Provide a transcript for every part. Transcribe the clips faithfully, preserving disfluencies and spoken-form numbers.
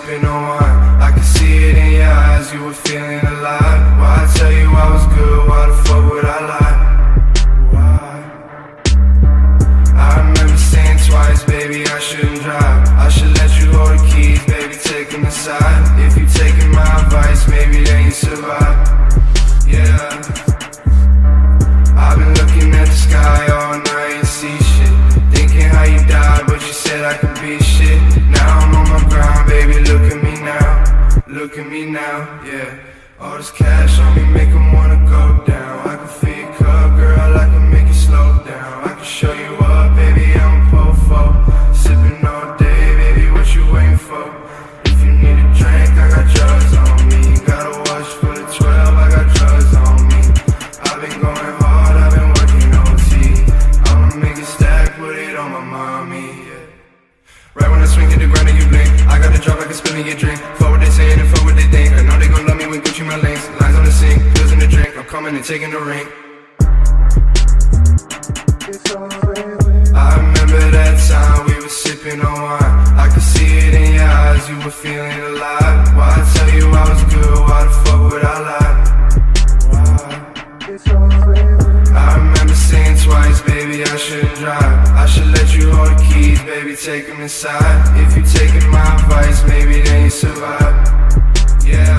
sipping on wine. I could see it in your eyes, you were feeling alive. Why I tell you I was good, why the fuck would I lie? Why? I remember saying twice, baby, I shouldn't drive. I should let you hold the keys, baby, take them aside. If you taking my advice, maybe then you survive. Yeah, I've been looking at the sky all night and see shit, thinking how you died, but you said I could be shit. Now I'm on my grind, baby, look at me now. Look at me now, yeah. All this cash on me make 'em wanna go down. I can feel your cup, girl, I can make you slow down. I can show you up, baby, I'm a po-fo. Sipping all day, baby, what you waiting for? If you need a drink, I got drugs on me. Gotta watch for the twelve, I got drugs on me. I've been going hard, I've been working O T. I'ma make it stack, put it on my mommy, yeah. Right when I swing to the ground and you blink, I got a drop like a spill in your drink. Fuck what they saying and fuck what they think. I know they gon' love me when Gucci my links. Lines on the sink, pills in the drink. I'm coming and taking the ring. I remember that time we were sipping on wine. I could see it in your eyes, you were feeling alive. Why I tell you I was good, why the fuck would I lie? Why? I remember saying twice, baby, I shouldn't drive. I should let you hold the keys, baby, take them inside. If you taking my advice, maybe then you survive. Yeah,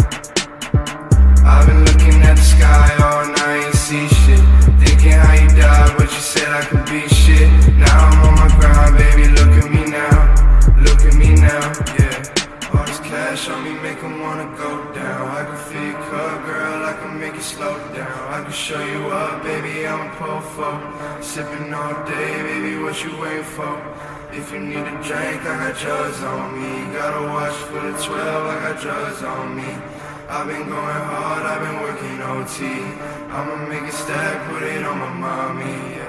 I've been looking at the sky all night and see shit, thinking how you died, but you said I could be shit. Now I'm on my grind, baby, look at me now. Look at me now, yeah. All this cash on me make 'em wanna go down. I can feel your cup, girl, I can make you slow down. I can show you up, baby, I'm a po-fo. Sipping all day, baby, what you waiting for? If you need a drink, I got drugs on me. Gotta watch for the twelve, I got drugs on me. I've been going hard, I've been working O T. I'ma make it stack, put it on my mommy, yeah.